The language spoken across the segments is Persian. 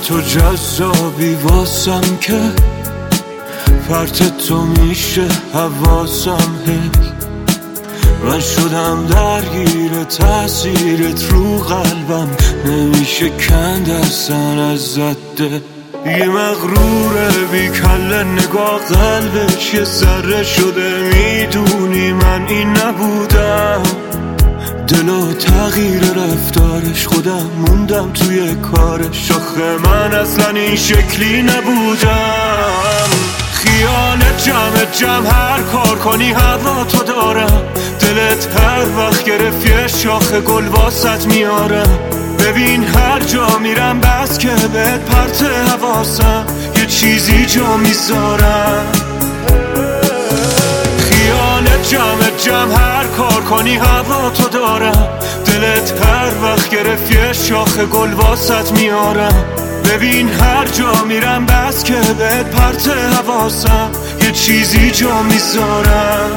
تو جذابی واسم که فرت تو میشه حواسم هی من شدم درگیر تأثیرت رو قلبم نمیشه کند اصلا ازت ده یه مغروره بی کله نگاه قلبش یه ذره شده میدونی من این نبودم دلو تغییر رفتارش خودم موندم توی کارش آخه من اصلا این شکلی نبودم خیالت جمع هر کار کنی هوا تو دارم دلت هر وقت گرفت یه شاخ گل واسط میارم ببین هر جا میرم بس که بهت پرت حواسم یه چیزی جا میذارم خیالت جمع هر کار کنی هوا تو دارم دلت هر وقت گرفت یه شاخ گل واسط میارم ببین هر جا میرم بس که بهت پرت حواسم یه چیزی جا میذارم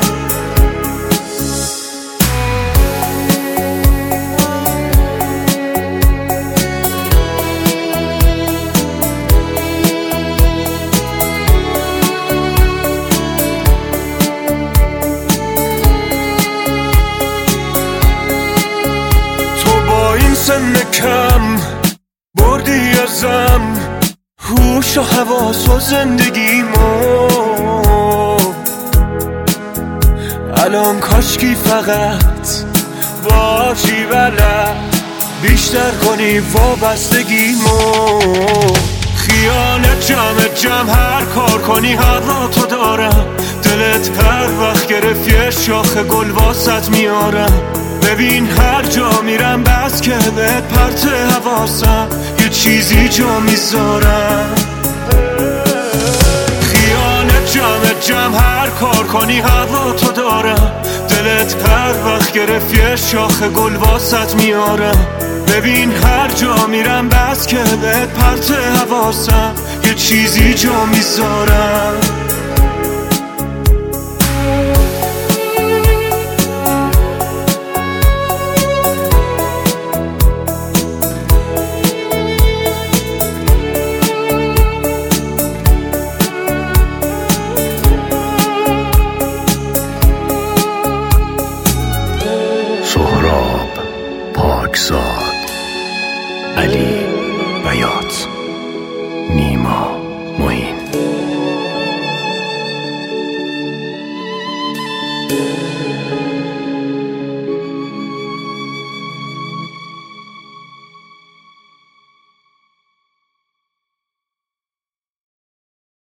سن کم بردی ازم هوش و حواس و زندگیمو الان کاشکی فقط باشی بلد بیشتر کنی وابستگیمو خیالت جمع هر کار کنی هوا تو دارم دلت هر وقت گرفت یه شاخ گل واسط میارم ببین هر جا میرم بس که بهت پرت حواسم یه چیزی جا میذارم خیالت جمع هر کار کنی هوا تو دارم دلت هر وقت گرفت یه شاخ گل واسط میارم ببین هر جا میرم بس که بهت پرت حواسم یه چیزی جا میذارم پاکزاد، علی بیات، نیما معین.